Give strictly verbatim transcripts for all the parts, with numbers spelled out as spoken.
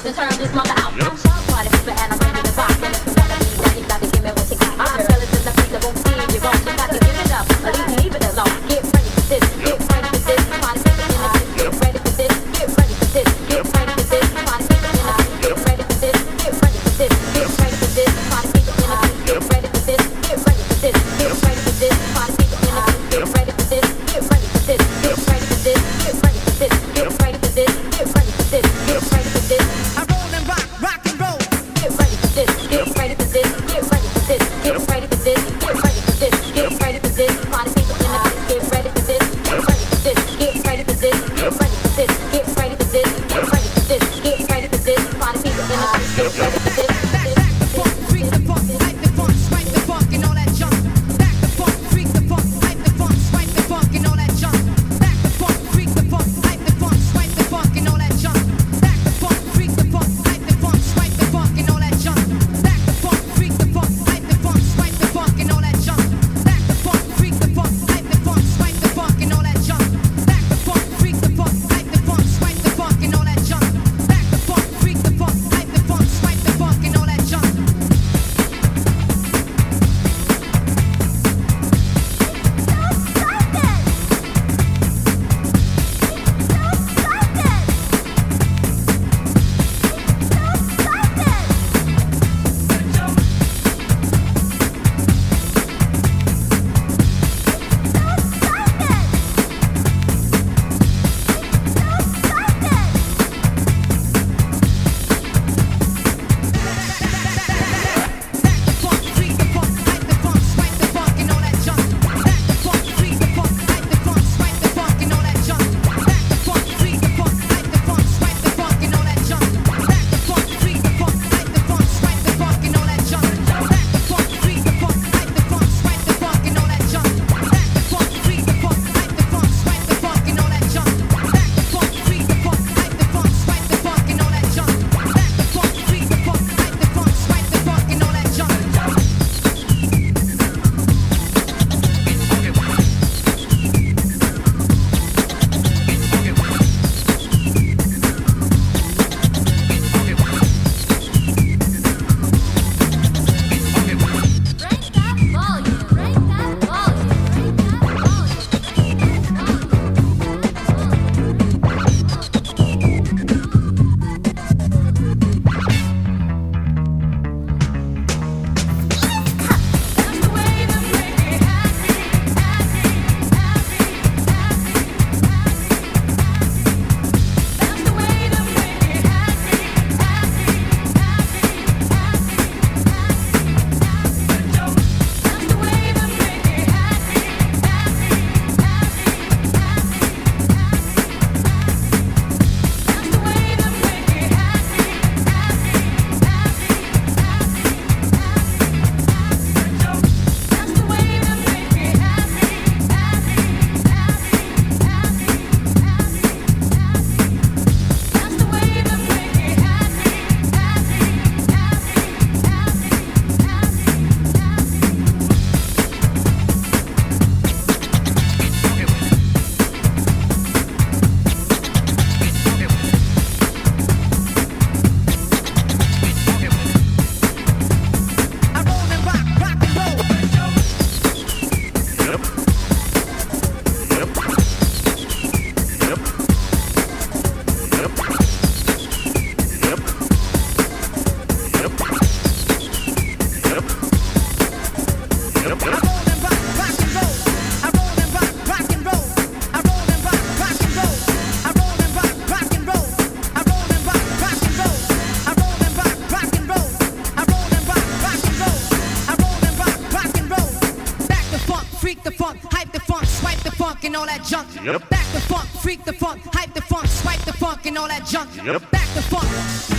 all that junk. Yep. Back the funk, freak the funk, hype the funk, swipe the funk and all that junk. Yep. Back the funk,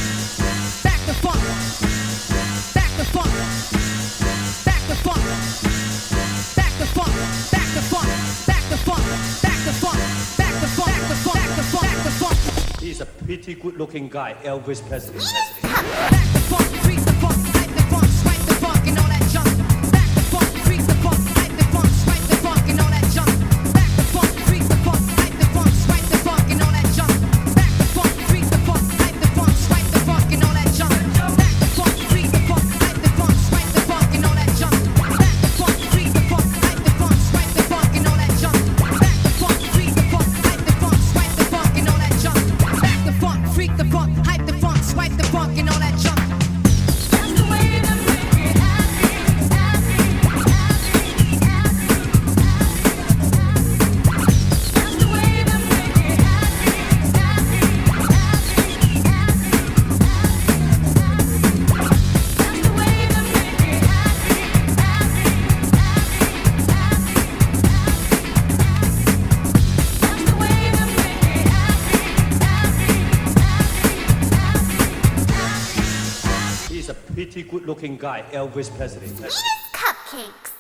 back the funk, back the funk, back the funk, back the funk, back the funk, back the funk, back the funk, back the funk, back the funk, back the funk, back the funk. He's a pretty good-looking guy, Elvis Presley. Back the funk, freak the funk, hype the funk, swipe the funk and all that junk. Back the funk, freak the funk, hype the funk, swipe the funk and all that junk. Back the funk, freak the funk, hype the funk, swipe the funk and all that junk. Back the funk, freak the funk, hype the funk, swipe the funk Pretty good looking guy, Elvis Presley. Venus Cupcakes.